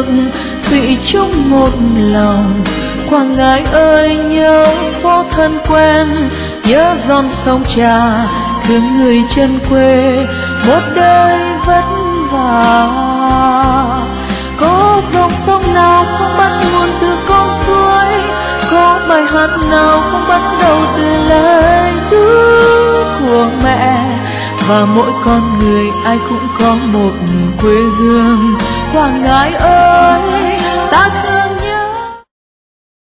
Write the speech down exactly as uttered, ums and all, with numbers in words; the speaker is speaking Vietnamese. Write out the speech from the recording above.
thủy chung một lòng. Quảng Ngãi ơi nhớ phố thân quen, nhớ giòn sông Trà, thương người chân quê một đời vất vả. Có dòng sông nào không bắt nguồn từ con suối, có bài hát nào không bắt đầu từ lời ru của mẹ. Và mỗi con người ai cũng có một quê hương. Quảng Ngãi ơi ta thương